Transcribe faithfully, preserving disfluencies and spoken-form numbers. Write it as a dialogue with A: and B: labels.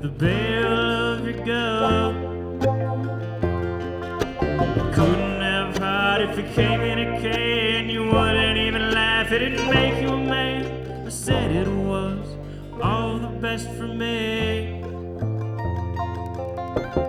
A: the barrel of your gun. Couldn't have heard if it came in a can. You wouldn't even laugh, it didn't make you a man. I said it was all the best for me.